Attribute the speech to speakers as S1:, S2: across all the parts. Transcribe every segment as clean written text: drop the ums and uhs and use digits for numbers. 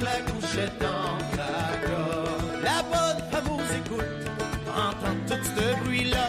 S1: la couchette en placard. La bonne fameuse écoute, entend tout ce bruit-là.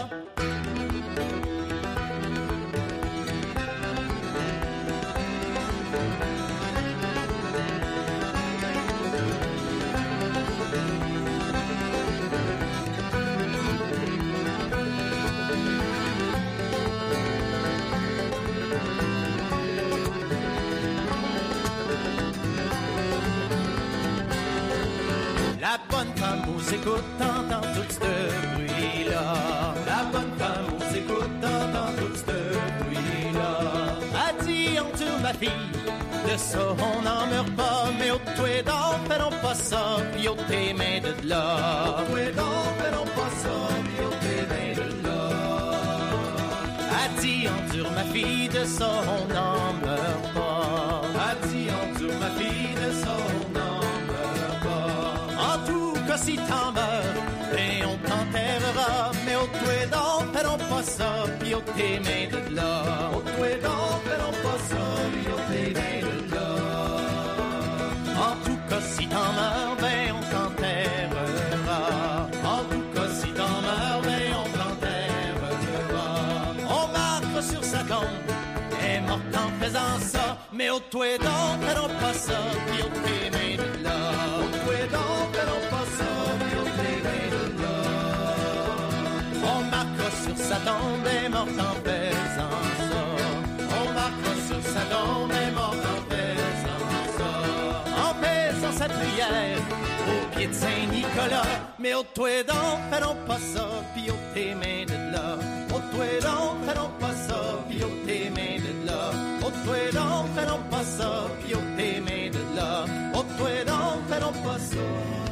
S1: La bonne femme aux écoutes entend tout ce bruit-là. La bonne femme aux écoutes entend tout ce bruit-là. A dit entoure ma fille, de ça on n'en meurt pas. Mais au toi d'en fais-non pas ça, pis au tes mains de là. Au toi d'en fais-non pas ça, pis au tes mains de là. A dit endure ma fille, de ça on n'en meurt pas. A dit endure ma fille, de ça on n'en meurt pas. En tout cas si t'en meurs, et on t'enterrera. Mais au toi d'en fais-non pas ça, pis au tes mains de là. Au toi d'en fais-non pas ça, pis au tes mains de là. En tout cas si t'en meurs, ben on t'enterrera. En tout cas si t'en meurs, ben on t'enterrera. On marque sur sa tombe, est morte en faisant ça. Mais au toi d'en fais-non pas ça, pis au tes mains de là. Au toi d'en fais-non pas ça, pis au tes mains de là. On marque sur sa tombe, est morte en faisant ça. On marque sur sa tombe, est morte en faisant ça. En faisant sa prière au pied de Saint-Nicolas. Mais au toi d'en fais-non pas ça, pis au tes mains de là. Au toi d'en fais-non pas ça, pis au tes mains de là. Au toi d'en fais-non pas ça, pis au tes mains de là. Au toi d'en fais-non pas ça,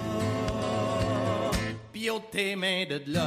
S1: pis au tes mains de là.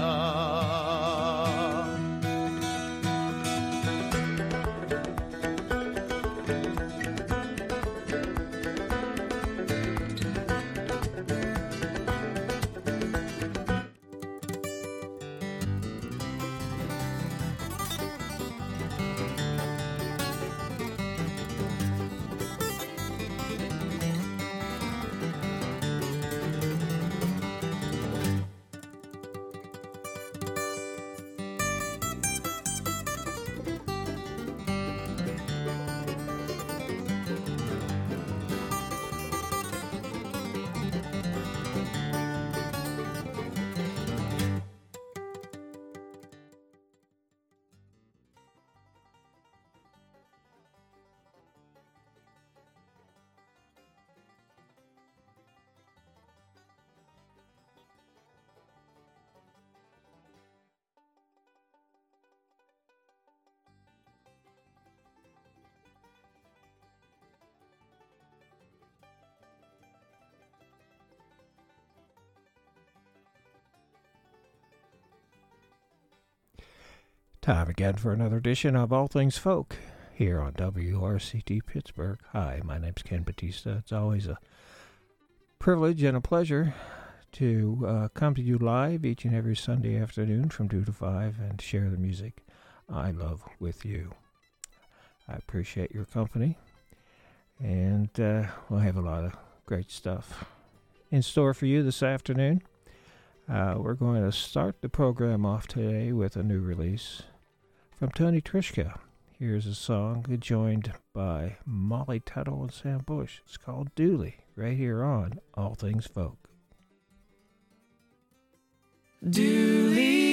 S2: Time again for another edition of All Things Folk here on WRCT Pittsburgh. Hi, my name's Ken Batista. It's always a privilege and a pleasure to come to you live each and every Sunday afternoon from 2 to 5 and share the music I love with you. I appreciate your company, and we'll have a lot of great stuff in store for you this afternoon. We're going to start the program off today with a new release from Tony Trischka. Here's a song joined by Molly Tuttle and Sam Bush. It's called Dooley, right here on All Things Folk.
S3: Dooley.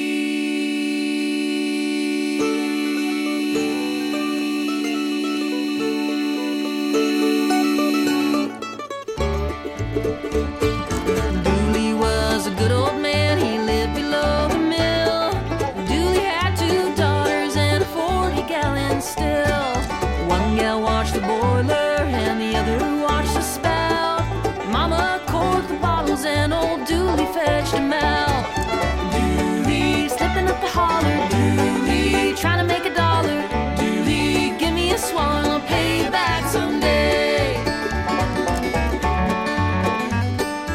S3: Dooley was a good old man, he lived below the mill. Dooley had 2 daughters and a 40-gallon still. One gal watched the boiler and the other watched the spout. Mama corked the bottles and old Dooley fetched them out. Dooley slipping up the holler, Dooley trying to make $1. Dooley, give me a swallow and I'll pay you back someday.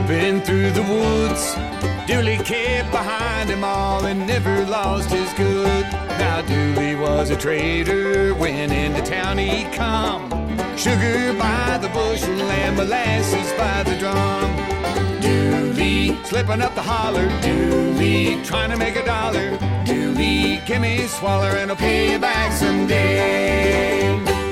S1: trooping through the woods. Dooley kept behind them all and never lost his good. Now Dooley was a trader, when into town he'd come. Sugar by the bushel and molasses by the drum. Dooley, slipping up the holler. Dooley, trying to make a dollar. Dooley, give me a swaller and I'll pay you back someday.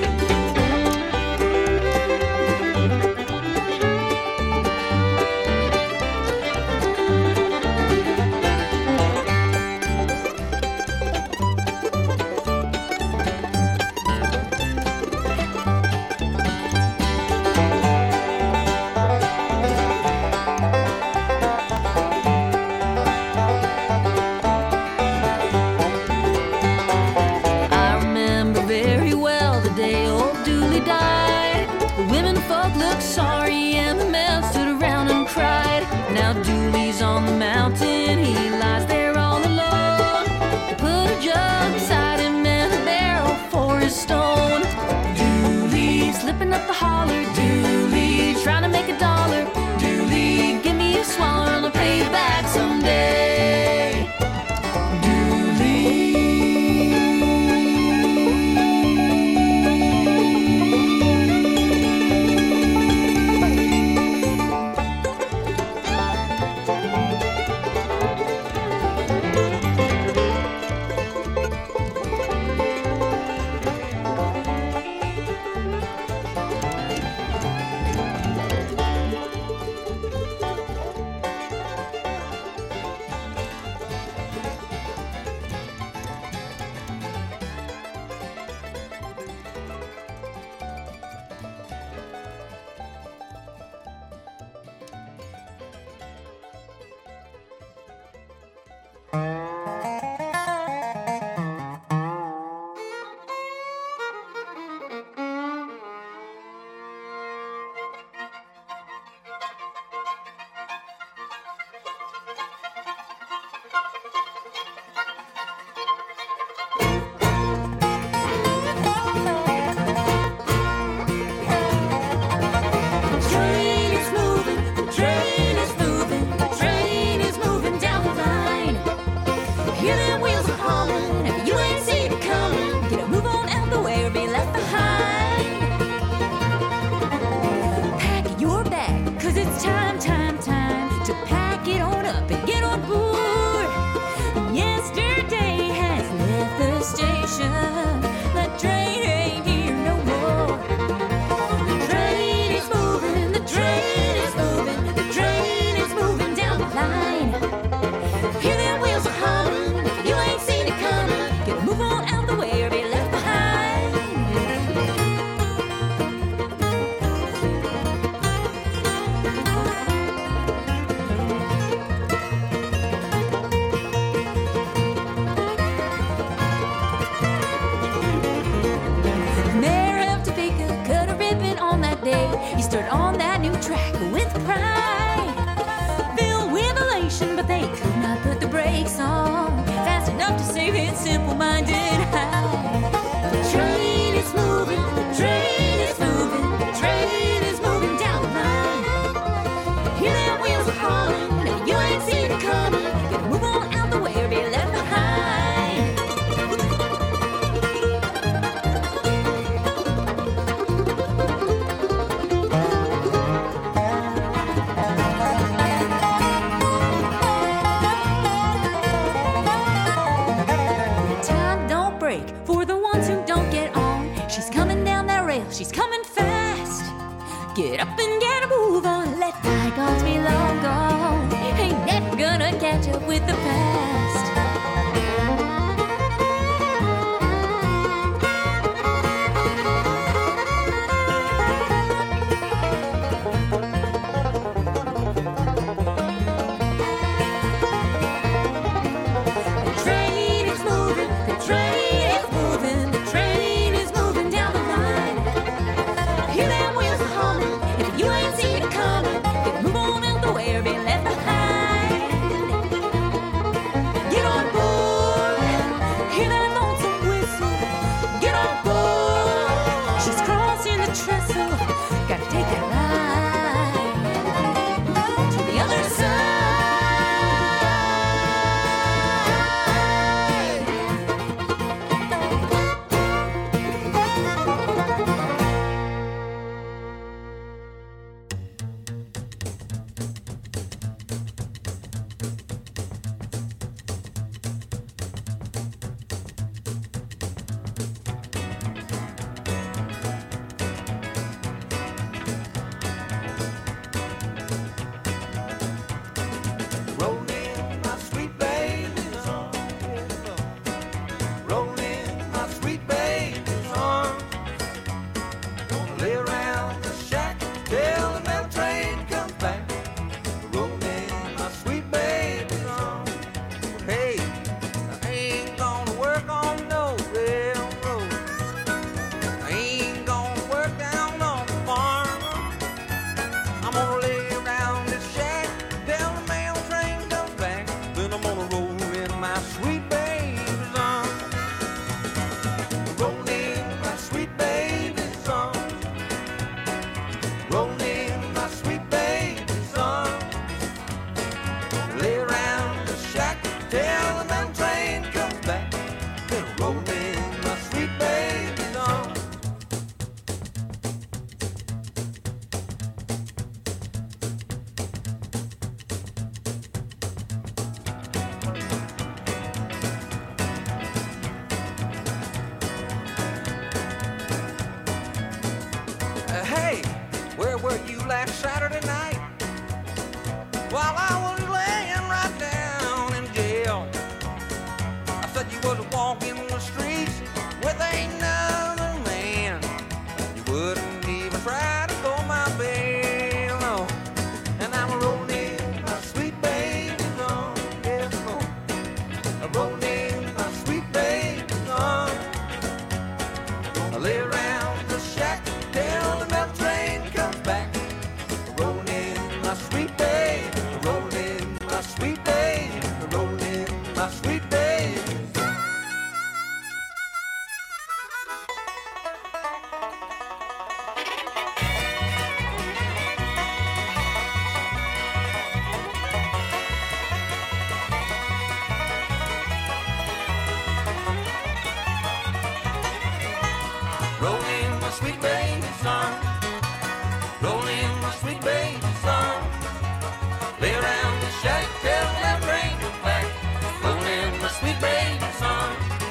S3: Sorry, and the men stood around and cried. Now Dooley's on the mountain, he lies there all alone. They put a jug beside him and a barrel for his stone. Dooley, slipping up the holler. Dooley, trying to make a dollar. Dooley, give me a swallow and I'll pay you back someday. Dooley.
S4: last Saturday night while I was laying right down in jail. I said you was walking the streets with another man. You wouldn't even try to go my bail, no. And I'm rolling my sweet baby on, yes, Lord. I'm rolling my sweet baby on. I lay around the shack till the milk train comes back. Rolling my sweet baby, rolling my sweet baby, rolling my sweet baby. Rolling my sweet baby son, rolling my sweet baby son. Lay around the shack till that rain comes back. Rolling my sweet baby son.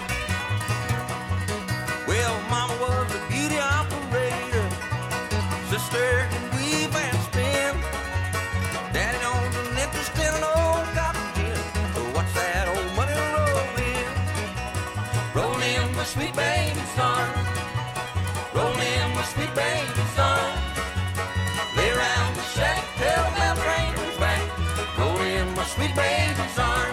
S4: Well, Mama was a beauty operator, sister can weave and spin. Daddy owns an interest in an old cotton gin. So what's that old money rolling? Rolling my sweet baby son. Rolling my sweet baby son. Lay around the shack till that rain comes back. Rolling my sweet baby son.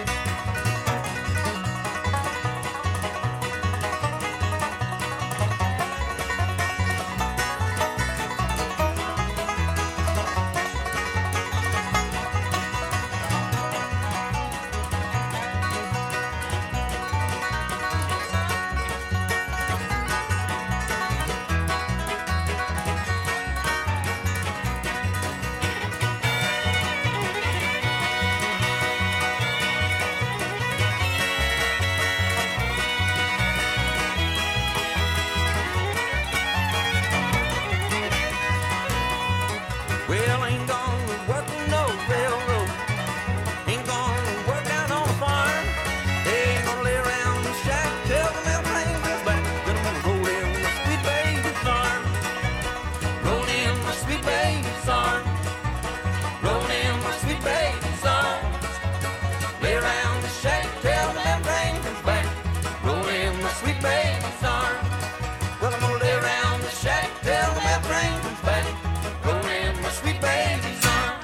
S4: Well, ain't gonna work no railroad, ain't gonna work out on a farm. Ain't gonna lay around the shack till the milk train comes back. Then I'm gonna roll in my sweet baby's arm, roll in my sweet baby's arm, roll in my sweet baby's arm. Lay around the shack till the milk train comes back. Roll in my sweet baby's arm. Well, I'm gonna lay around the shack till the milk train comes back. Roll in my sweet baby's arm.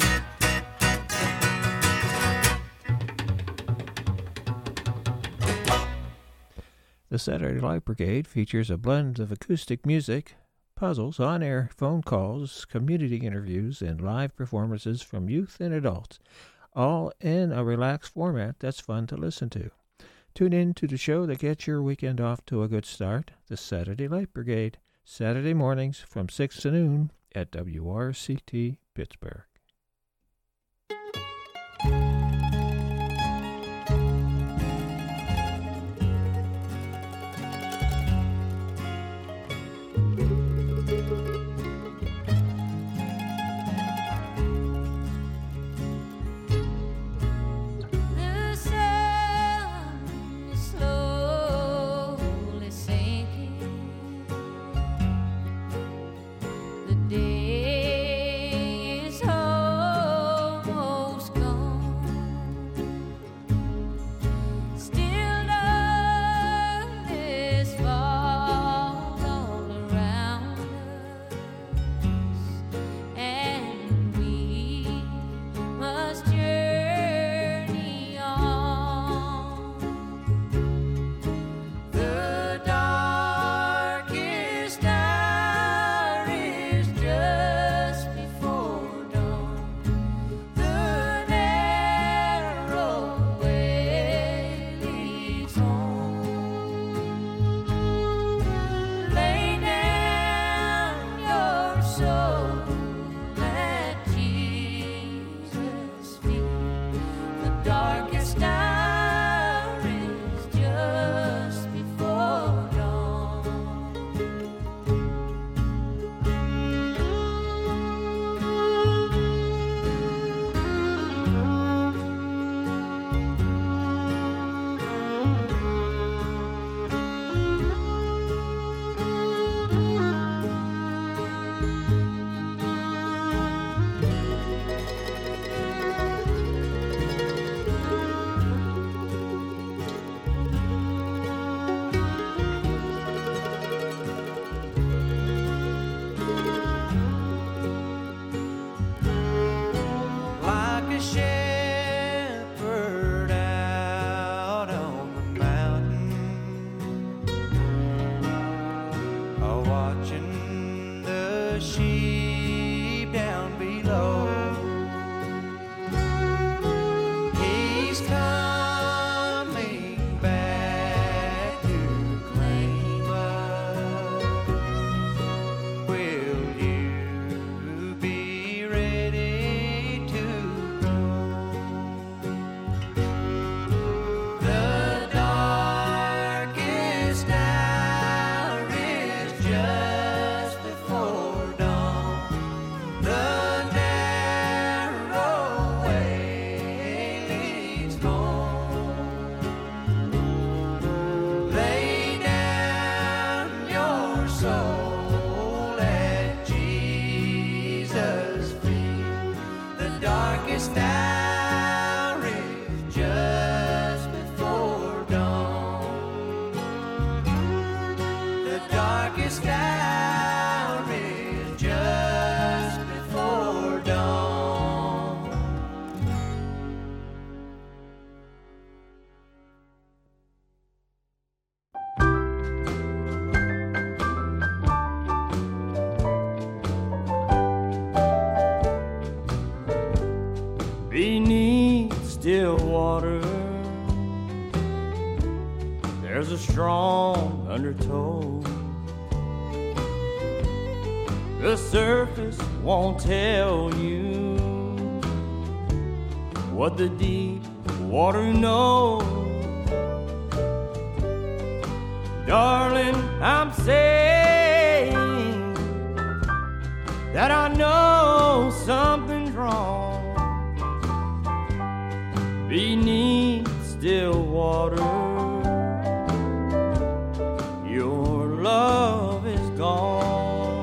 S2: The Saturday Light Brigade features a blend of acoustic music, puzzles, on-air phone calls, community interviews, and live performances from youth and adults, all in a relaxed format that's fun to listen to. Tune in to the show that gets your weekend off to a good start, the Saturday Light Brigade, Saturday mornings from 6 to noon at WRCT Pittsburgh.
S3: The sun is slowly sinking. The day is
S1: is coming back to claim us. Will you be ready to go? The darkest hour is just before dawn. The narrow way leads home. Lay down your soul at Jesus' feet. The darkest hour is just before dawn. The darkest hour is just before dawn. Beneath still water, there's a strong undertow. The surface won't tell you what the deep water knows. Darling, I'm saying that I know something's wrong. Beneath still water, your love is gone.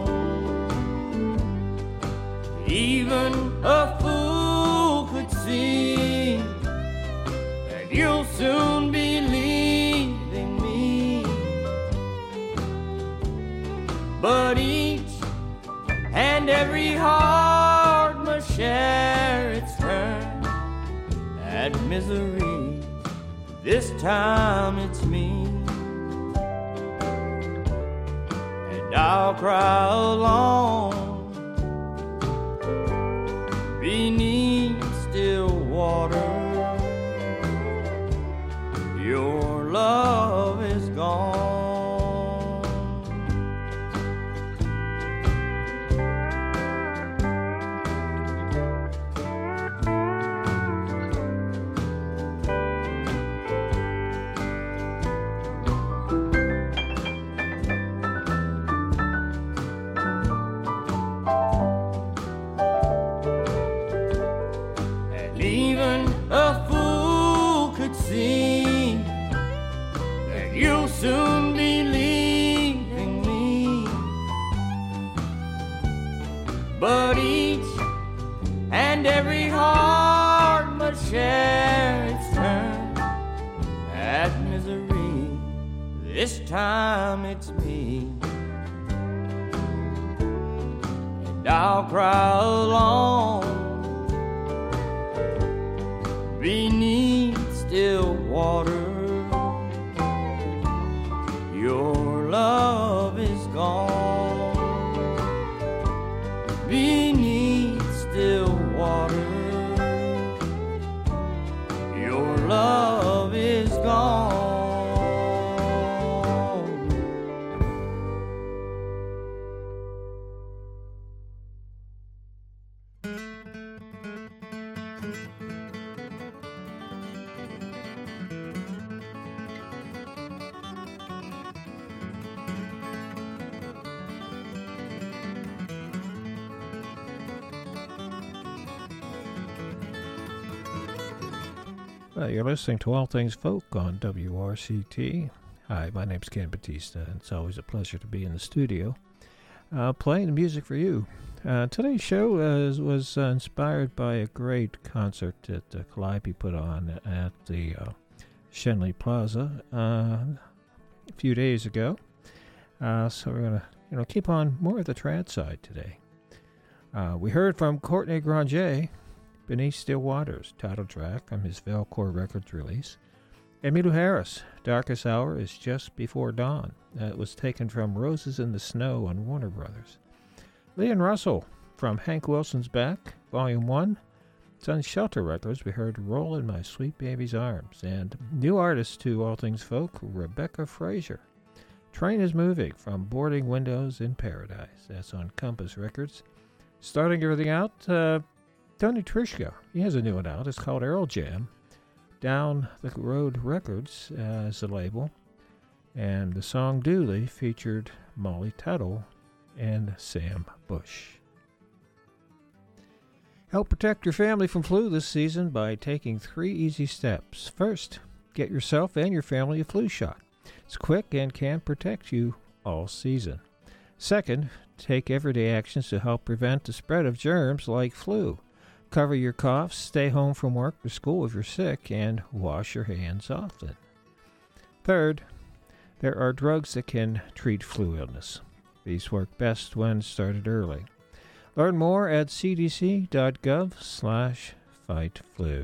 S1: Even a fool could see that you'll soon be leaving me. But each and every heart must share its turn at misery. This time it's me, and I'll cry alone beneath still water. Your love is gone. And even a fool could see that you'll soon be leaving me. But each and every heart must share its turn at misery. This time it's me, and I'll cry alone beneath still water. Your love is gone. Beneath still water, your love is gone.
S2: Well, you're listening to All Things Folk on WRCT. Hi, my name's Ken Batista, and it's always a pleasure to be in the studio playing the music for you. Today's show was inspired by a great concert that Calliope put on at the Schenley Plaza a few days ago. So we're going to keep on more of the trad side today. We heard from Courtney Granger, Beneath Still Waters, title track from his Velcor Records release. Emmylou Harris, Darkest Hour is Just Before Dawn. It was taken from Roses in the Snow on Warner Brothers. Leon Russell from Hank Wilson's Back, Volume 1, It's on Shelter Records. We heard Roll in My Sweet Baby's Arms. And new artist to All Things Folk, Rebecca Frazier. Train is Moving from Boarding Windows in Paradise. That's on Compass Records. Starting everything out, Tony Trishko. He has a new one out. It's called Errol Jam. Down the Road Records as the label. And the song Dooley featured Molly Tuttle and Sam Bush. Help protect your family from flu this season by taking 3 easy steps. First, get yourself and your family a flu shot. It's quick and can protect you all season. Second, take everyday actions to help prevent the spread of germs like flu. Cover your coughs, stay home from work or school if you're sick, and wash your hands often. Third, there are drugs that can treat flu illness. These work best when started early. Learn more at cdc.gov/fightflu.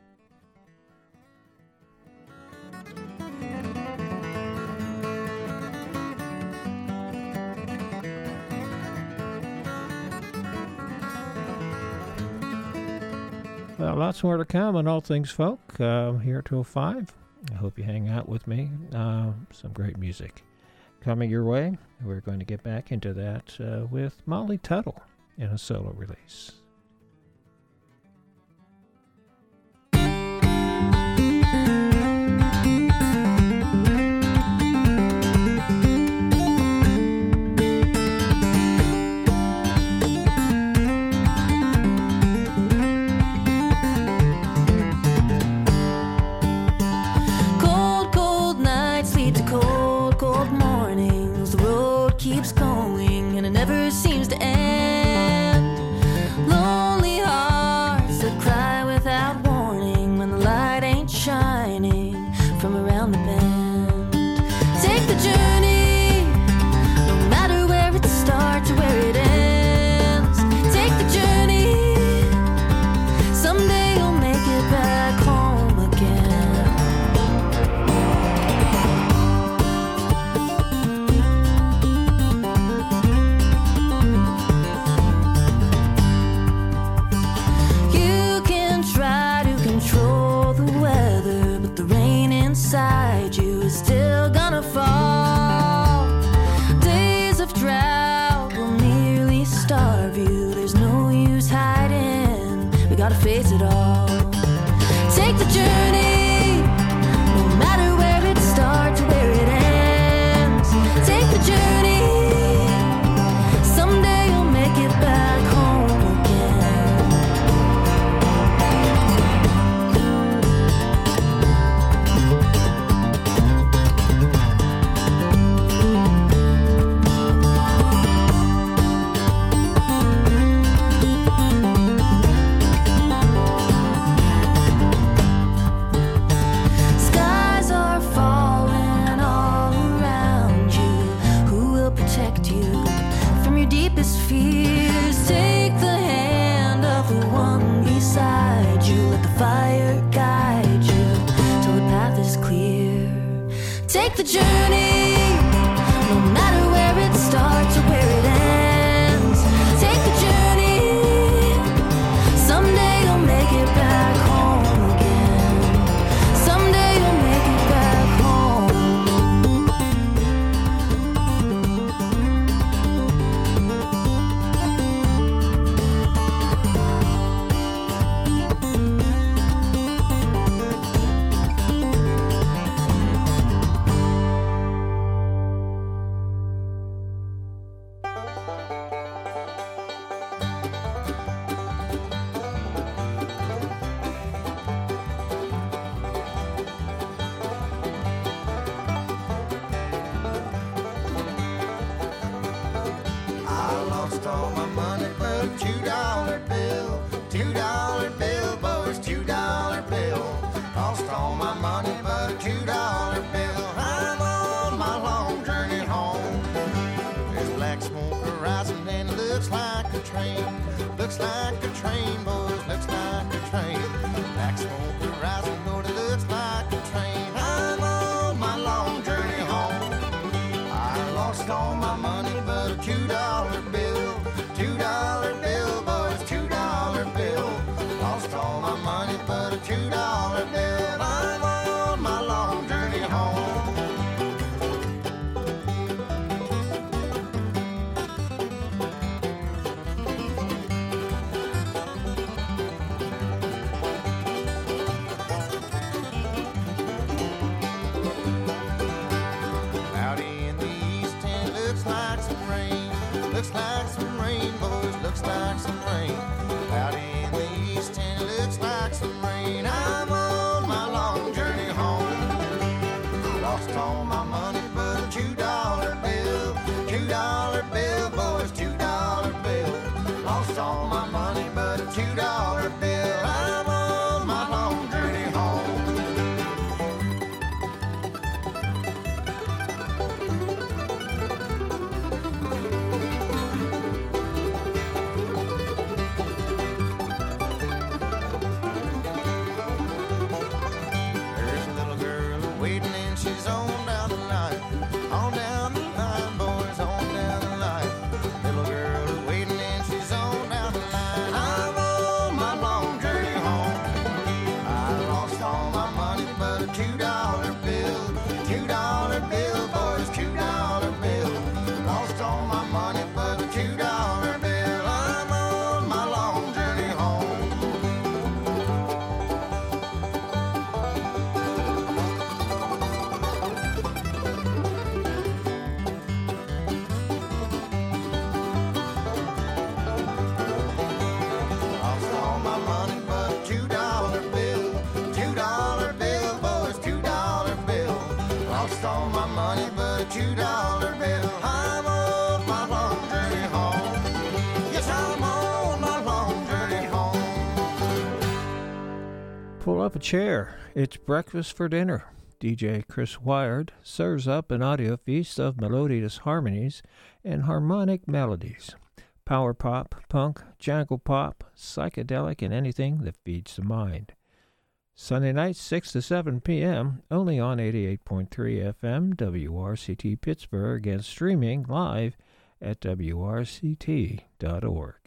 S2: Well, lots more to come on All Things Folk here till 5. I hope you hang out with me. Some great music coming your way. We're going to get back into that with Molly Tuttle in a solo release.
S3: Cold, cold nights lead to cold, cold mornings. The road keeps going and it never seems to end. Lonely hearts that cry without warning when the light ain't shining from around the bend. Take the journey, no matter where it starts or where it ends. Take the journey, someday you'll make it back home again. You can try to control the weather, but the rain inside you is still gonna fall. Days of drought will nearly starve you. There's no use hiding, we gotta face it all. Take the journey, no matter where it starts or where it ends. Take the journey, someday you'll make it back home again. Skies are falling all around you. Who will protect you from your deepest fears? Take the hand of the one beside you. Let the fire guide you till the path is clear. Take the journey, no matter where it starts or where it ends. Take the journey, someday you'll make it back home again. Someday you'll make it back home.
S2: Pull up a chair. It's breakfast for dinner. DJ Chris Wired serves up an audio feast of melodious harmonies and harmonic melodies. Power pop, punk, jangle pop, psychedelic, and anything that feeds the mind. Sunday nights, 6 to 7 p.m., only on 88.3 FM, WRCT Pittsburgh, and streaming live at WRCT.org.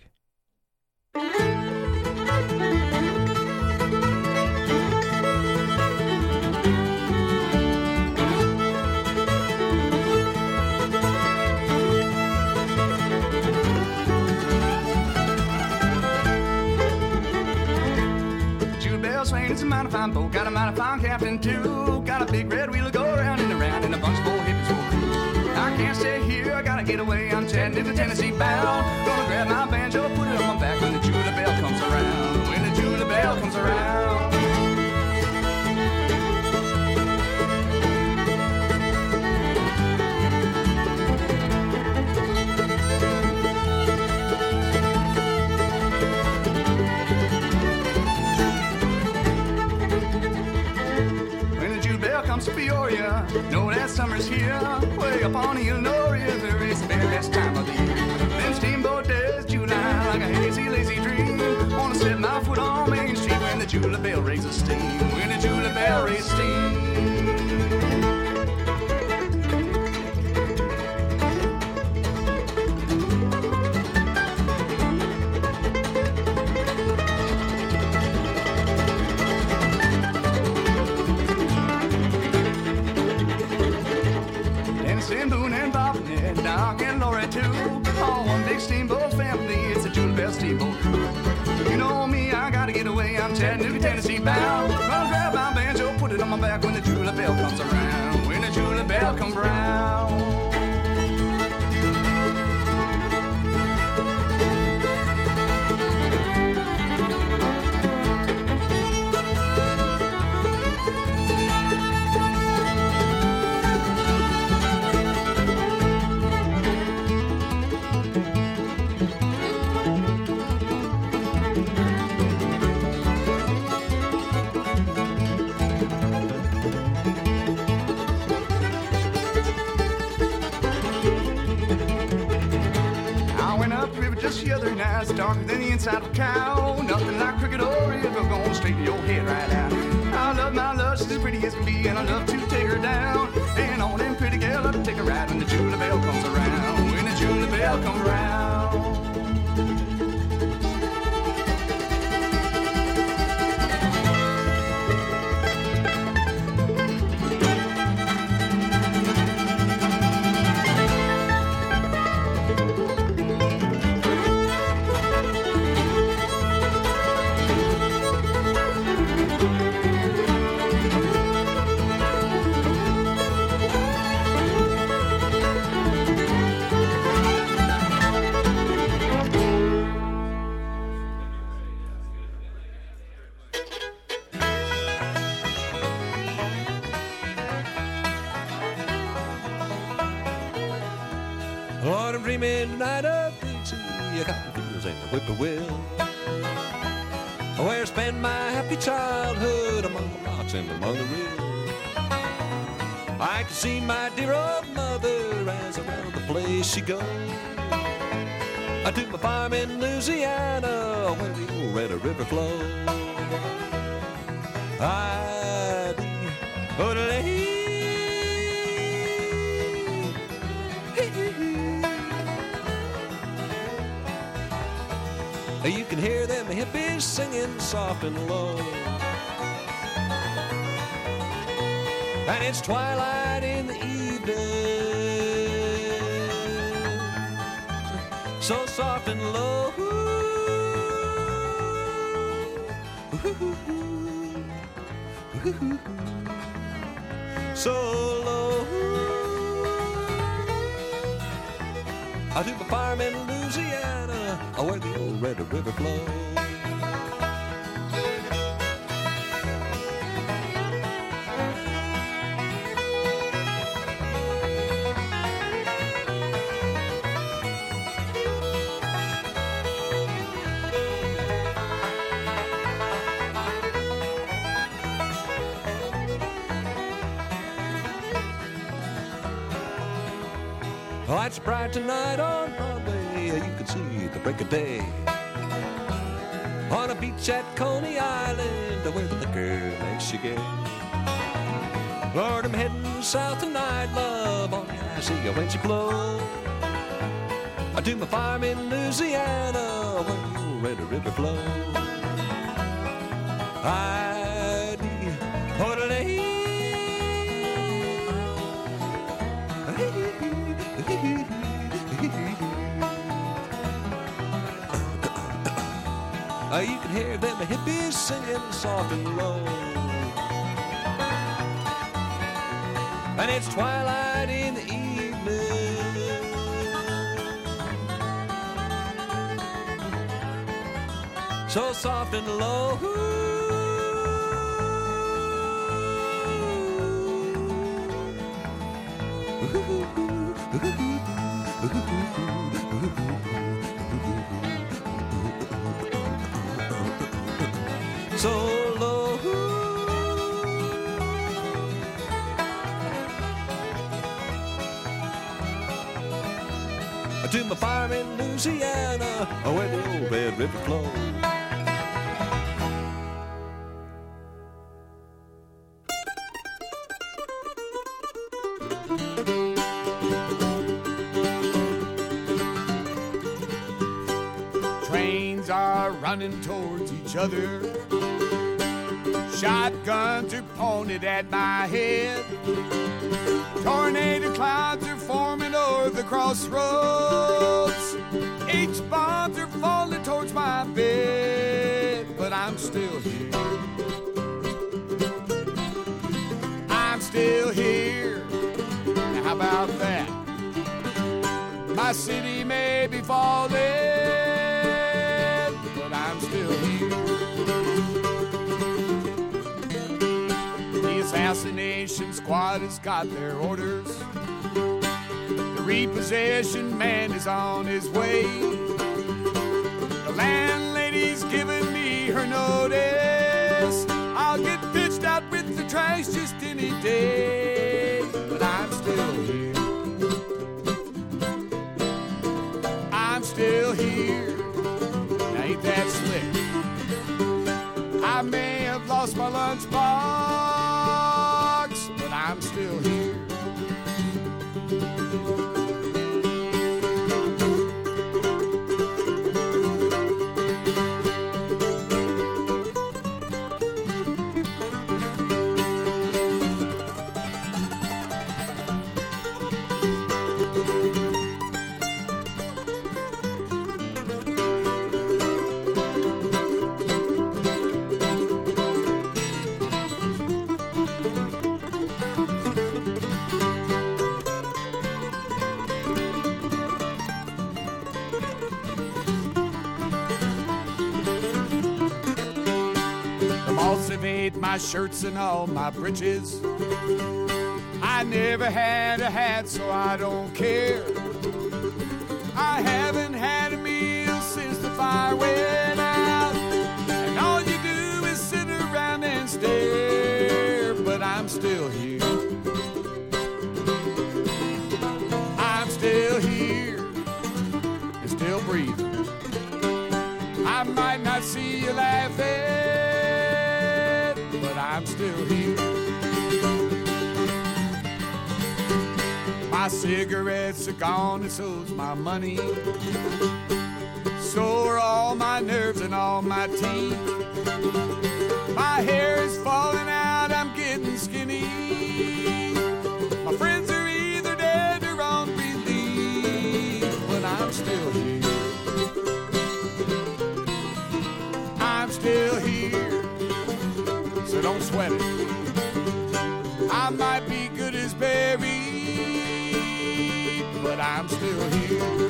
S5: It's a mighty fine boat, got a mighty fine captain too. Got a big red wheel to go around and around, and a bunch of old hippies will crew. I can't stay here, I gotta get away. I'm Chattanooga, Tennessee bound. Gonna grab my banjo, put it on my back when the Julie Bell comes around. When the Julie Bell comes around. Comes to Peoria, know that summer's here. Way up on the Illinois River, it's the very best time of the year. Them steamboat days, July, like a hazy, lazy dream. Wanna set my foot on Main Street when the Julie Bell raises steam. When the Julie Bell raises steam. Boone and Bob and Doc and Laura too. All one big steamboat family, it's a Julie Bell steamboat crew. You know me, I gotta get away, I'm Chattanooga, Tennessee bound. Gonna grab my banjo, put it on my back when the Julie Bell comes around. When the Julie Bell comes around. Just the other night, it's darker than the inside of a cow. Nothing like cricket or river going straight to your head right out. I love my love, she's as pretty as can be, and I love to take her down. And all them pretty girls love to take a ride when the Julie Bell comes around. When the Julie Bell comes around.
S6: Lord, I'm dreaming tonight of Dixie, a cotton fields and a whippoorwill. Where I spend my happy childhood among the rocks and among the rills. I can see my dear old mother as around the place she goes. I took my farm in Louisiana where the old Red River flows. You can hear them hippies singing soft and low. And it's twilight in the evening, so soft and low. So low. I took a farm in Louisiana, where the old Red River flows. Lights bright tonight on Broadway, you can see the break of day. On a beach at Coney Island, where the liquor makes you gay. Lord, I'm heading south tonight, love, on the icy winds you blow. I do my farm in Louisiana, where the old Red River flow. You can hear them hippies singing soft and low. And it's twilight in the evening. So soft and low. So low. To my farm in Louisiana, where the old Red River flows.
S7: Trains are running towards each other. Shotguns are pointed at my head. Tornado clouds are forming over the crossroads. H-bombs are falling towards my bed. But I'm still here. I'm still here. Now how about that? My city may be falling, but I'm still here. The assassination squad has got their orders. The repossession man is on his way. The landlady's giving me her notice. I'll get pitched out with the trash just any day. But I'm still here. I'm still here. Now ain't that slick? I may have lost my lunchbox, but I'm still here. My shirts and all my breeches. I never had a hat, so I don't care. I haven't had a meal since the fire went out, and all you do is sit around and stare. But I'm still here. I'm still here and still breathing. I might not see you laughing, but I'm still here. My cigarettes are gone and so's my money. So are all my nerves and all my teeth. My hair is falling out, I'm getting skinny. My friends are either dead or on relief, but I'm still here. I'm still here. So don't sweat it. I might be good as buried, but I'm still here.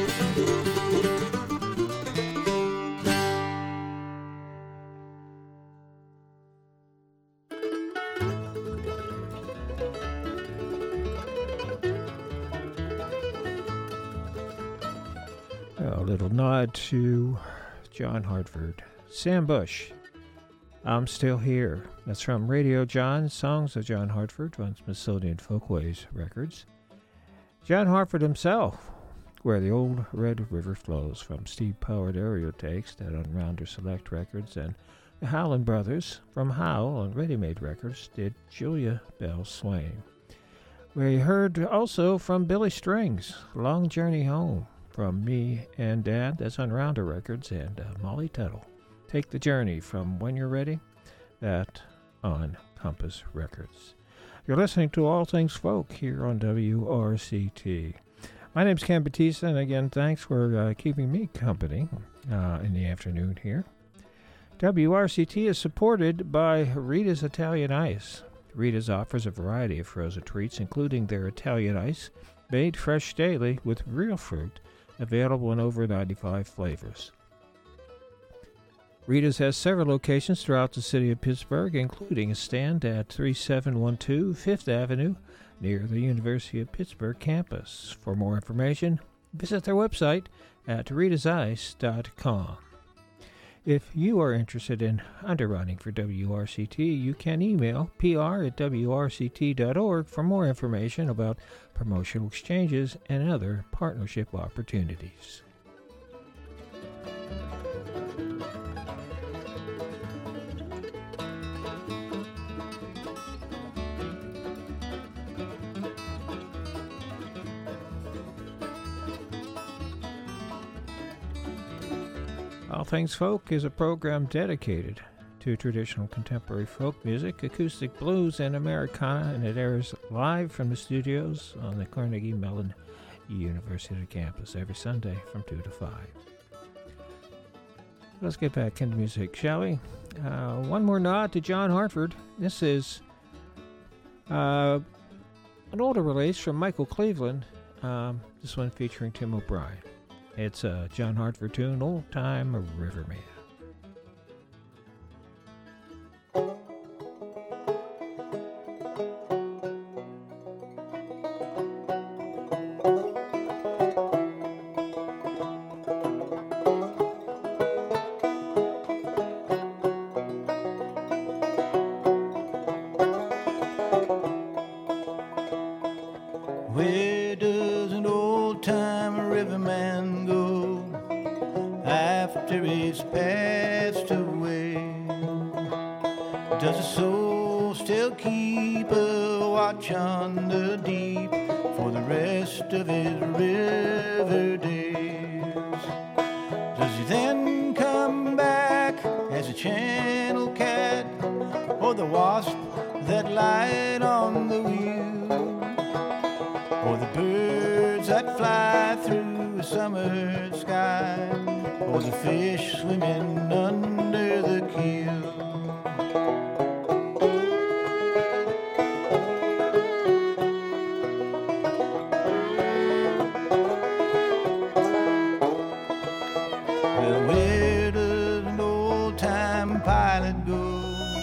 S2: A little nod to John Hartford. Sam Bush, I'm Still Here. That's from Radio John, Songs of John Hartford on Smithsonian Folkways Records. John Hartford himself, Where the Old Red River Flows, from Steve Powered Aerial Takes, that on Rounder Select Records, and the Howland Brothers from Howl on Ready Made Records did Julia Bell Swain. We heard also from Billy Strings, Long Journey Home, from Me and Dad, that's on Rounder Records, and Molly Tuttle, Take the Journey, from When You're Ready, that on Compass Records. You're listening to All Things Folk here on WRCT. My name's Ken Batista, and again, thanks for keeping me company in the afternoon here. WRCT is supported by Rita's Italian Ice. Rita's offers a variety of frozen treats, including their Italian Ice, made fresh daily with real fruit, available in over 95 flavors. Rita's has several locations throughout the city of Pittsburgh, including a stand at 3712 Fifth Avenue near the University of Pittsburgh campus. For more information, visit their website at ritasice.com. If you are interested in underwriting for WRCT, you can email pr@wrct.org for more information about promotional exchanges and other partnership opportunities. All Things Folk is a program dedicated to traditional contemporary folk music, acoustic blues, and Americana, and it airs live from the studios on the Carnegie Mellon University campus every Sunday from 2 to 5. Let's get back into music, shall we? One more nod to John Hartford. This is an older release from Michael Cleveland, this one featuring Tim O'Brien. It's a John Hartford tune, Old Time Riverman.
S1: Where does an old-time riverman go after he's passed away? Does his soul still keep a watch on the deep for the rest of his river days? Does he then come back as a channel cat or the wasp that light on the wheel? Or the birds that fly through a summer sky, or the fish swimming under the keel? Well, where does an old-time pilot go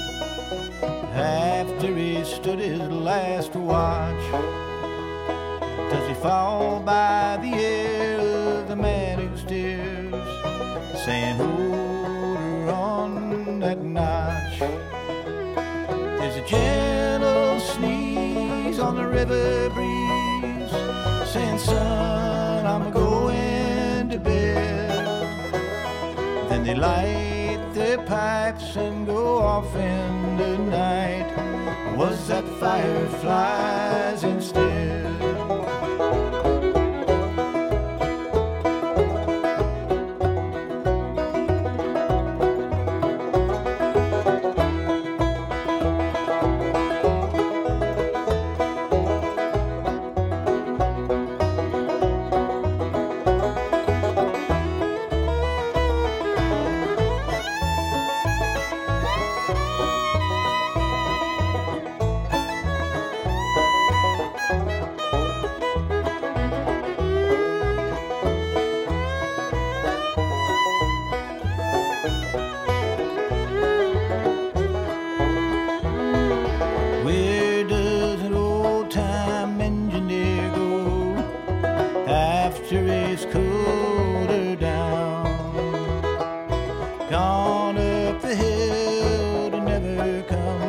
S1: after he stood his last watch? Does he fall by the ear of the man who steers, saying, hold her on that notch? There's a gentle sneeze on the river breeze, saying, son, I'm going to bed. Then they light their pipes and go off in the night. Was that fireflies instead?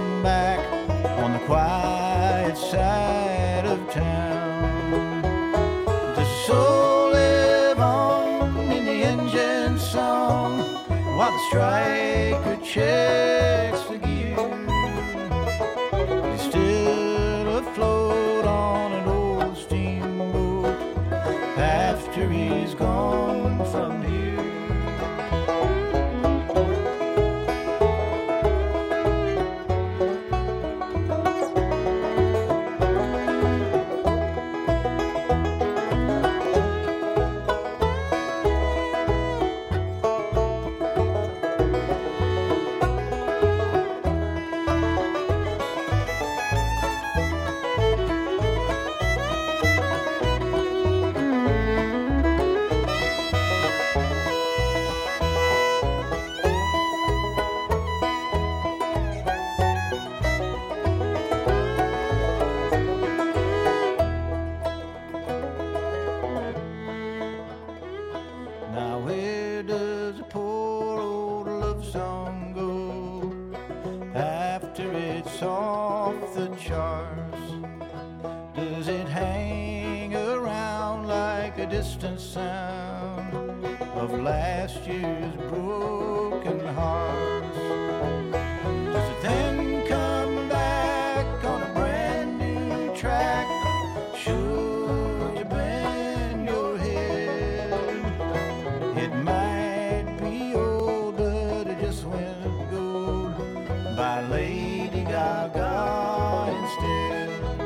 S1: quiet side of town. striker checks the gear. He's still afloat on an old steamboat after he's gone from here. Now where does a poor old love song go after it's off the charts? Does it hang around like a distant sound of last year's broken hearts? Does it then come back on a brand new track, sure to bend your head? It might be old, but it just went gold by Lady Gaga instead.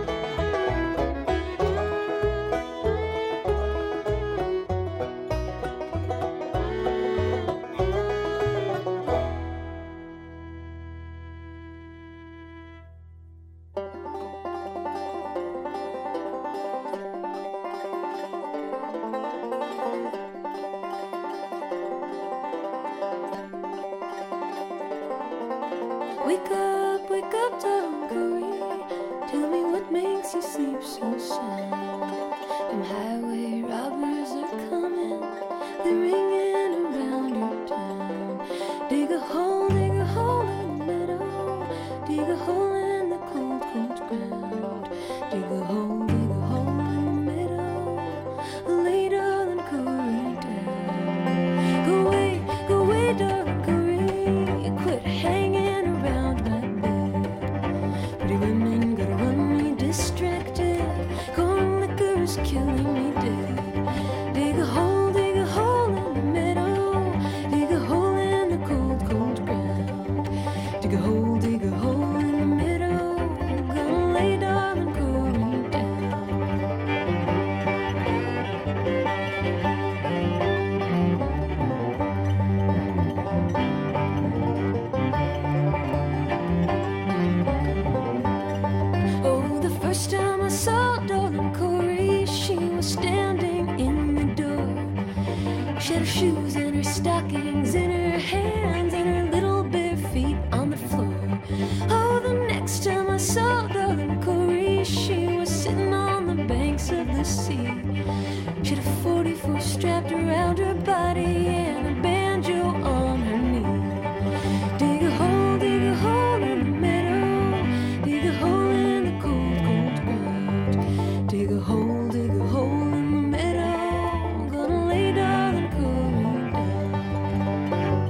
S3: Wake up, Dunkery. Tell me what makes you sleep so sound. Them highway robbers are coming, they're ringing around your town. Dig a hole in the meadow. Dig a hole in the cold, cold ground. Dig a hole in the meadow. Lay darling Corey down. Go away, darling Corey. Quit hanging around my bed. Pretty women gotta run me distracted. Corn liquor's killing me dead. Dig a hole in the meadow. Dig a hole in the cold, cold ground. Dig a hole in the meadow. Gonna lay darling Corey down. Oh, the first time I saw darling Corey, she was standing in the door. She had her shoes and her stockings in her hands and her little bare feet on the floor. Oh, the next time I saw darling Corey, she was sitting on the banks of the sea. She had a 44 strapped around her body and a banjo on her knee. Dig a hole in the meadow. Dig a hole in the cold, cold ground. Dig a hole in the meadow. Gonna lay darling Corey down.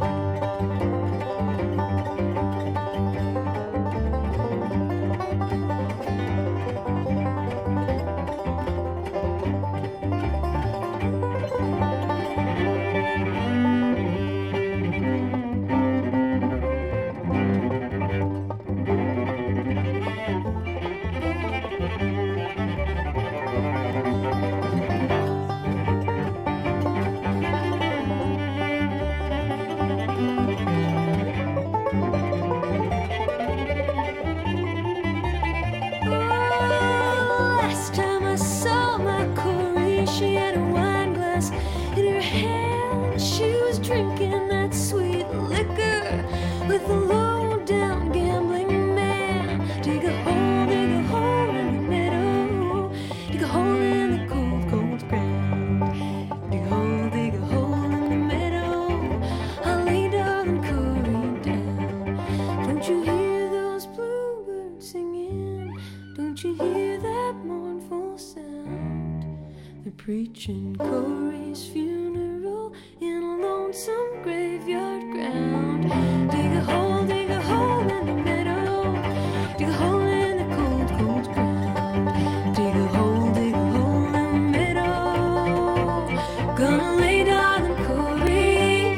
S3: Last time I saw my Corey, she had a wine glass in her hand. She was drinking that sweet liquor with a low-down gambling man. Dig a hole in the meadow. Dig a hole in the cold, cold ground. Dig a hole in the meadow. I'll lay darling Corey down. Don't you hear those bluebirds singing? Don't you hear that mournful sound? They're preaching Corey's funeral in a lone some graveyard ground. Dig a hole in the meadow. Dig a hole in the cold, cold ground. Dig a hole in the meadow. Gonna lay down and Corey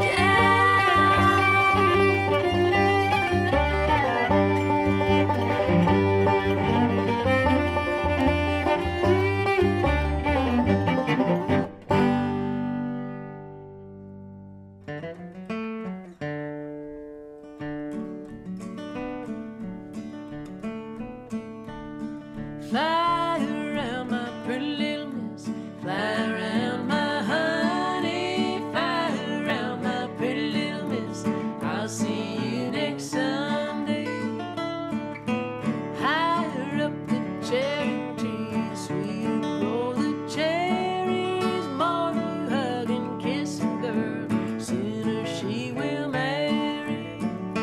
S3: Fly around my pretty little miss. Fly around my honey. Fly around my pretty little miss. I'll see you next Sunday. Higher up the cherry tree, sweet grow the cherries. More you hug and kiss a girl, sooner she will marry.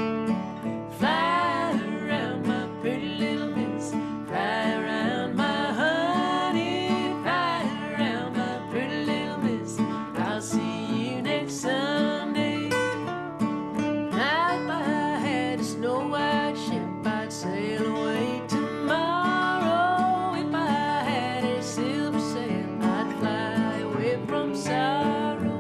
S3: Fly around my pretty little miss. Fly around my honey. Fly around my pretty little miss. I'll see you next Sunday. Now if I had a snow white ship, I'd sail away tomorrow. If I had a silver sail, I'd fly away from sorrow.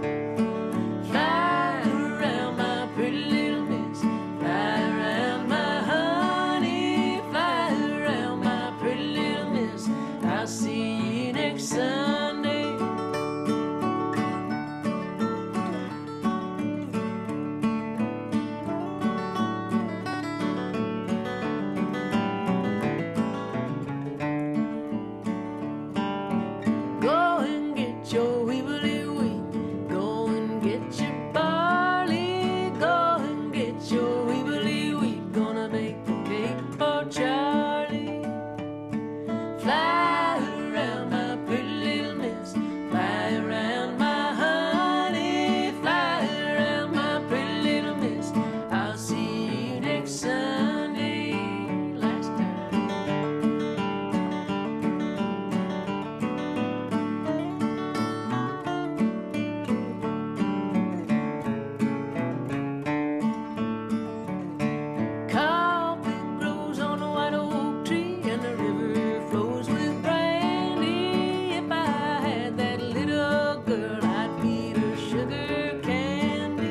S3: Fly around my pretty little miss. Fly around my honey. Fly around my pretty little miss. I'll see you next Sunday. Go and get your weebly wheat. Go and get your barley. Go and get your weebly wheat. Gonna make a cake for Charlie. Fly around my pretty little miss. Fly around my honey. Fly around my pretty little miss. I'll see you next Sunday. Last time. Coffee grows on a white oak tree, and the river flows with brandy. If I had that little girl, I'd feed her sugar candy.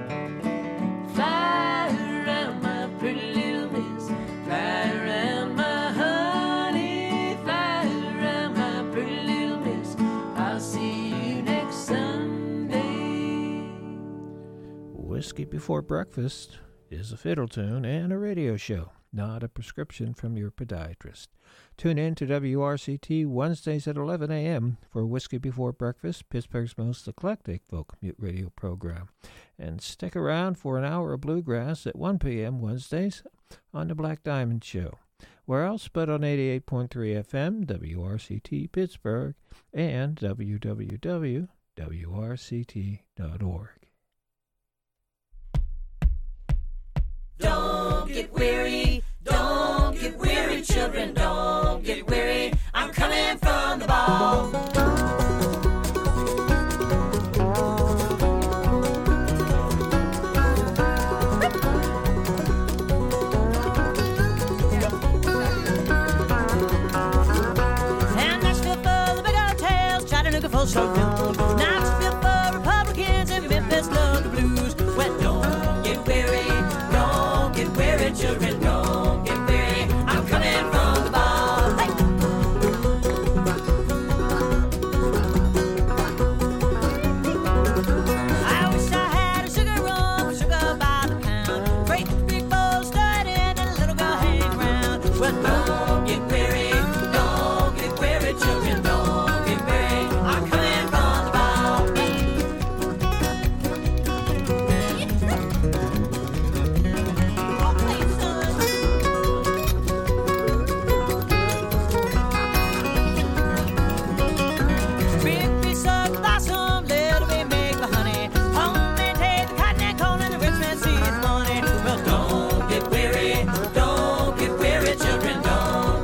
S3: Fly around my pretty little miss. Fly around my honey. Fly around my pretty little miss. I'll see you next Sunday.
S2: Whiskey Before Breakfast is a fiddle tune and a radio show, not a prescription from your podiatrist. Tune in to WRCT Wednesdays at 11 a.m. for Whiskey Before Breakfast, Pittsburgh's most eclectic folk radio program. And stick around for an hour of bluegrass at 1 p.m. Wednesdays on The Black Diamond Show. Where else but on 88.3 FM, WRCT Pittsburgh, and www.wrct.org.
S8: Don't get weary, children, don't get weary. I'm coming from the ball. And Nashville full of big old tales, Chattanooga full short films, Knoxville full of Republicans, and Memphis love the blues. Well, don't get weary, children, don't get weary. I'm coming from the ball. Hey! I wish I had a sugar rum, sugar by the pound. Great big bowl started and a little girl hanging around. Well, don't get weary, children, don't get weary. I'm coming from the ball. Don't get weary, children, don't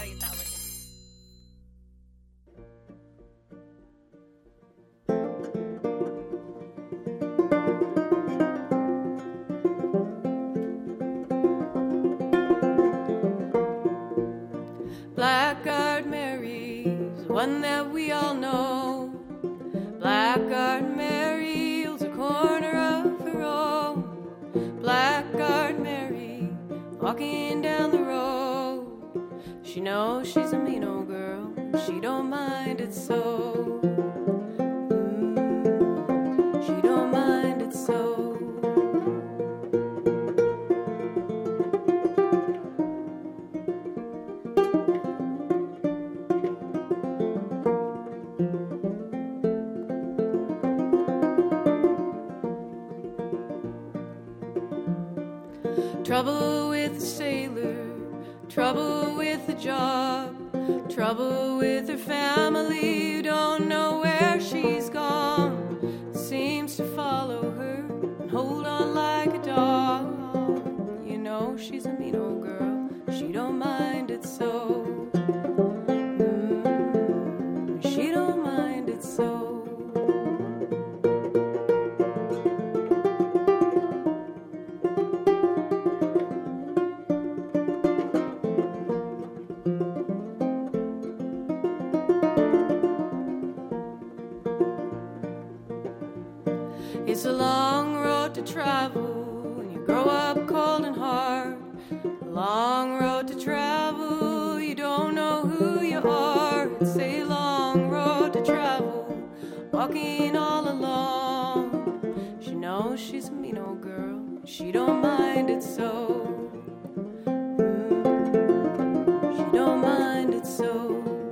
S9: gotta get that one.
S10: Blackguard Mary's one that we all know. Blackguard Mary holds a corner of her own. Blackguard Mary walking down the road. She knows she's a mean old girl. She don't mind it so. She don't mind it so. Trouble with the sailor, trouble with the job, trouble with her family, you don't know where she's gone. Seems to follow her and hold on like a dog. You know she's a mean old girl, she don't mind it so. She don't mind it so. It's a long road to travel when you grow up cold and hard. A long road to travel, you don't know who you are. It's a long road to travel, walking all alone. She knows she's a mean old girl, she don't mind it so. She don't mind it so.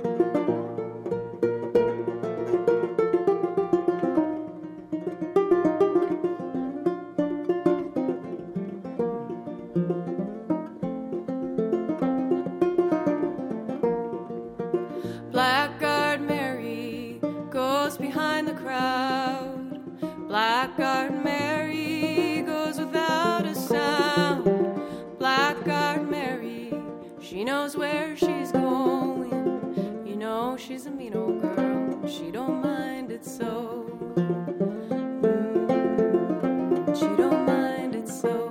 S10: Blackguard Mary goes behind the crowd. Blackguard Mary goes without a sound. Blackguard Mary, she knows where she's going. You know she's a mean old girl, she don't mind it so. She don't mind it so.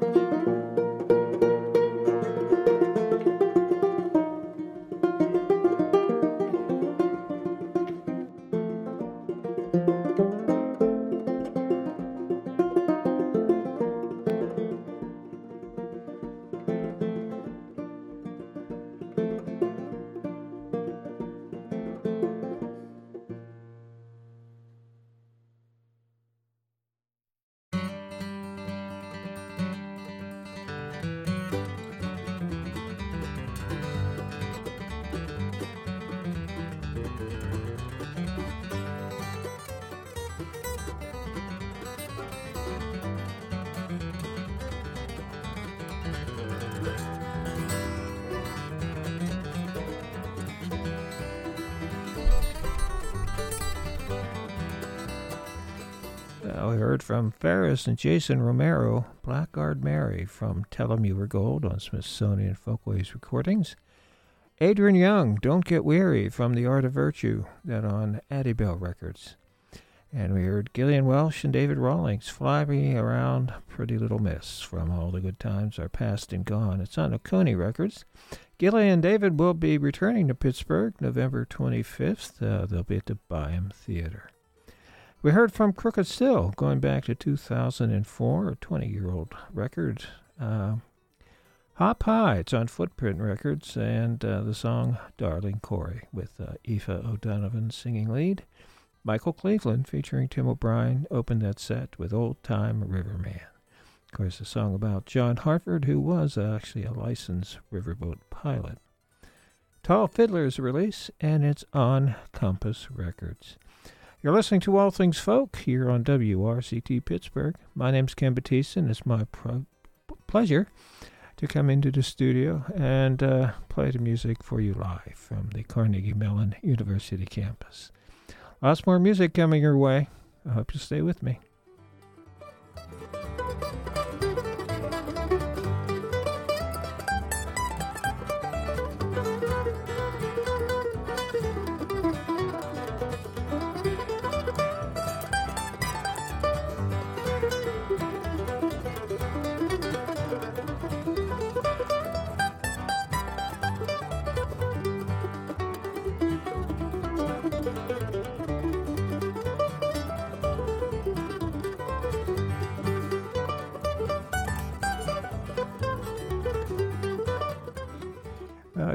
S2: We heard from Ferris and Jason Romero, Blackguard Mary from Tell 'Em You Were Gold on Smithsonian Folkways Recordings. Adrian Young, Don't Get Weary from The Art of Virtue, that on Addie Bell Records. And we heard Gillian Welsh and David Rawlings, Fly Me Around Pretty Little Miss from All the Good Times Are Past and Gone. It's on Oconee Records. Gillian and David will be returning to Pittsburgh November 25th. They'll be at the Byham Theater. We heard from Crooked Still, going back to 2004, a 20-year-old record. Hop High, it's on Footprint Records, and the song Darling Corey with Aoife O'Donovan singing lead. Michael Cleveland featuring Tim O'Brien opened that set with Old Time Riverman. Of course, a song about John Hartford, who was actually a licensed riverboat pilot. Tall Fiddler's release, and it's on Compass Records. You're listening to All Things Folk here on WRCT Pittsburgh. My name's Ken Batista, and it's my pleasure to come into the studio and play the music for you live from the Carnegie Mellon University campus. Lots more music coming your way. I hope you stay with me.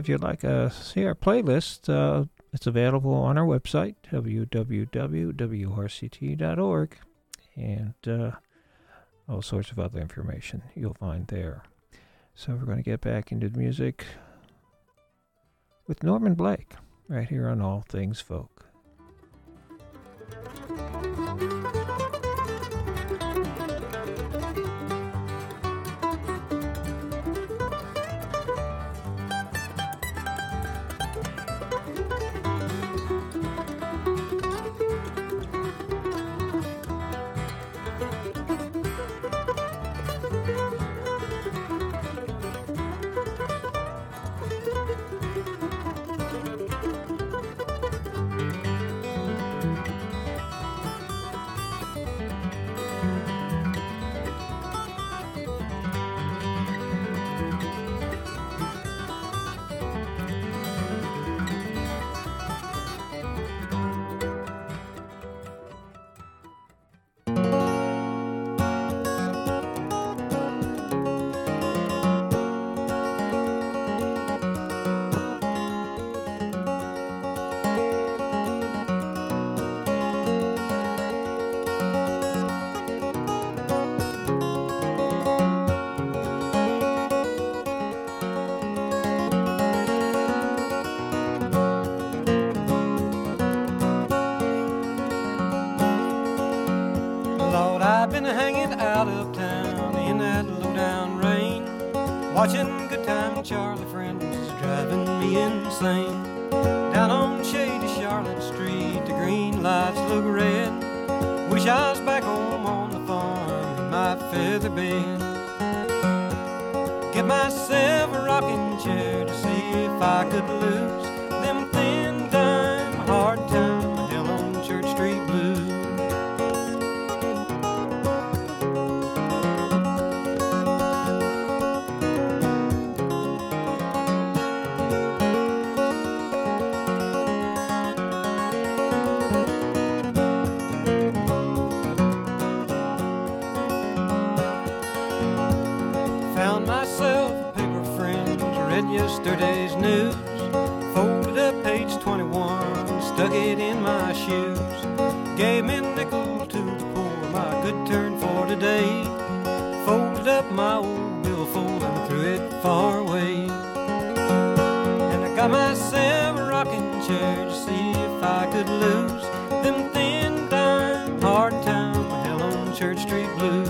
S2: if you'd like to see our playlist, it's available on our website, www.wrct.org, and all sorts of other information you'll find there. So we're going to get back into the music with Norman Blake, right here on All Things Folk.
S9: Watching Good Time Charlie Friends is driving me insane. Down on shady Charlotte Street, the green lights look red. Wish I was back home on the farm in my feather bed. Get myself a rocking chair to see if I could lose them thin dime, hard time, hell on Church Street blues. Yesterday's news, folded up page 21, stuck it in my shoes, gave me a nickel to the poor, my good turn for today, folded up my old billfold and threw it far away, and I got myself a rocking chair to see if I could lose them thin dime, hard time, hell on Church Street blues.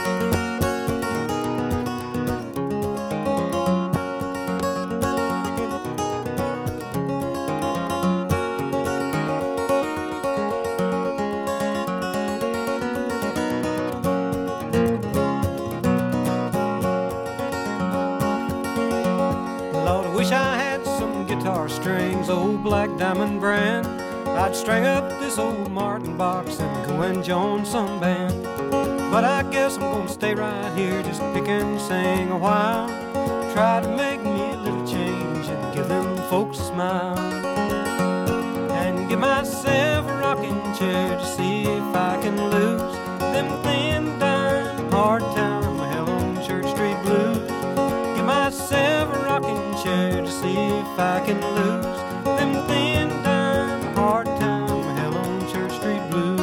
S9: Strings, old Black Diamond brand, I'd string up this old Martin box and go and join some band. But I guess I'm gonna stay right here, just pick and sing a while, try to make me a little change and give them folks a smile, and give myself a rocking chair to see if I can lose them thin dime, hard time, hell on Church Street blues. Give myself a rocking chair to see if I can lose them thin dime, hard time, hell on Church Street blues.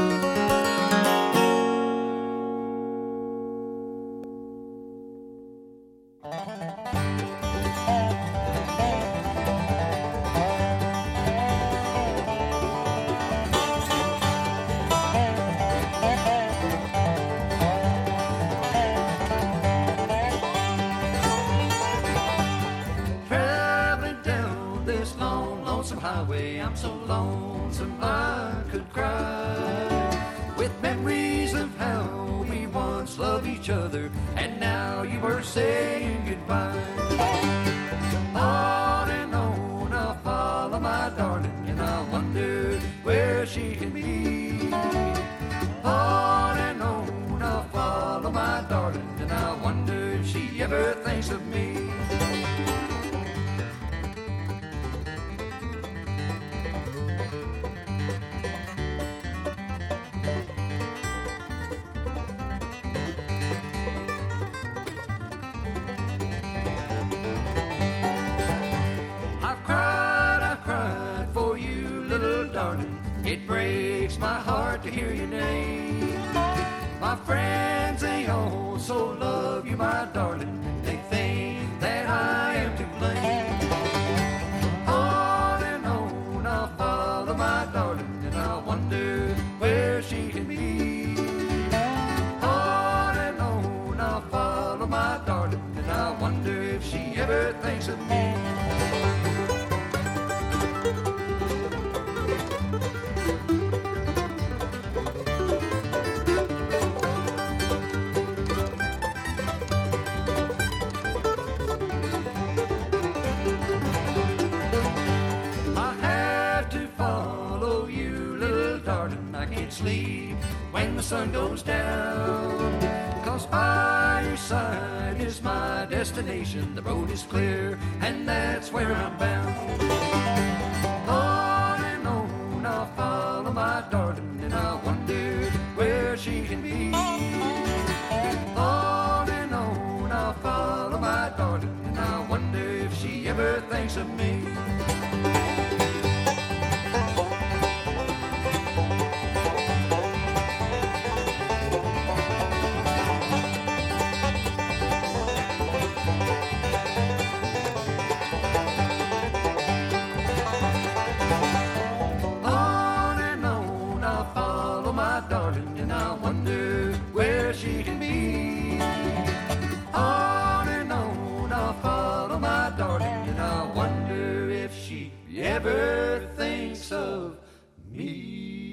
S9: Highway, I'm so lonesome I could cry, with memories of how we once loved each other, and now you were saying goodbye. On and on I'll follow my darling, and I wonder where she can be. On and on I'll follow my darling, and I wonder if she ever thinks of me.
S5: my heart to hear your name. My friends, they all so love you, my darling. They think that I am to blame. On and on I'll follow my darling, and I wonder where she can be. On and on I'll follow my darling, and I wonder if she ever thinks of me. Sleep when the sun goes down, 'cause by your side is my destination. The road is clear and that's where I'm bound. On and on I'll follow my darling, and I wonder where she can be. On and on I'll follow my darling, and I wonder if she ever thinks of me. Ever thinks of me.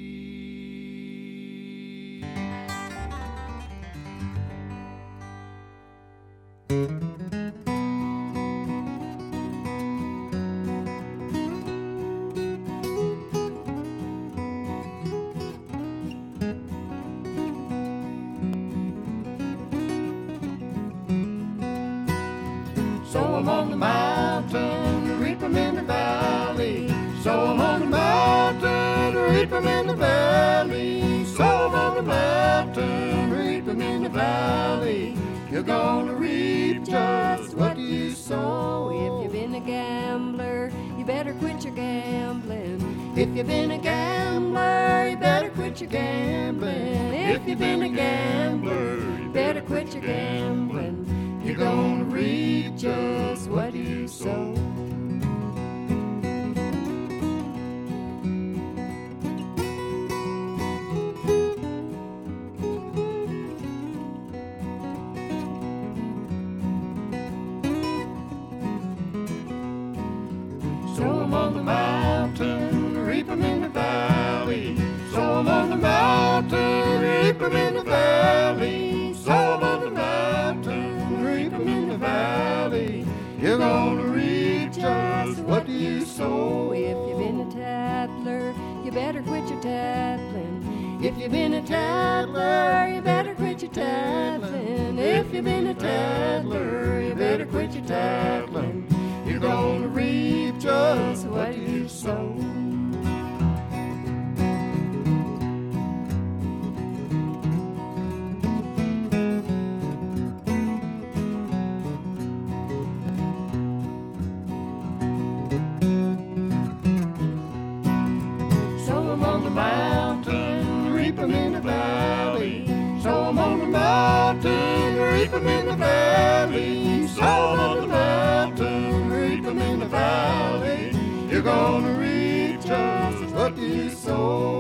S5: So I'm on the mountain, reap 'em in the valley. So I'm on the mountain, reap 'em in the valley. So I'm on the mountain, reap 'em in the valley. You're gonna reap just what you sow.
S10: If you've been a gambler, you better quit your gambling.
S5: If you've been a gambler, you better quit your gambling. If you've been a gambler, you better quit your gambling. You're gonna reap just what you sow. So I'm on the mountain, reap 'em in the valley. So I'm on the mountain, reap 'em in the valley. So I'm on the mountain, reap 'em in the valley. You're gonna reap just what you sow.
S10: If you've been a tattler, you better quit your tattling.
S5: If you've been a tattler, you better quit your tattling. If you've been a tattler, you better quit your tattling. You're gonna reap just what you sow. So I'm on the mountain, reap 'em in the valley. So I'm on the mountain, reap 'em in the valley. So I'm on the mountain, reap 'em in the valley. You're gonna reap just what you sow.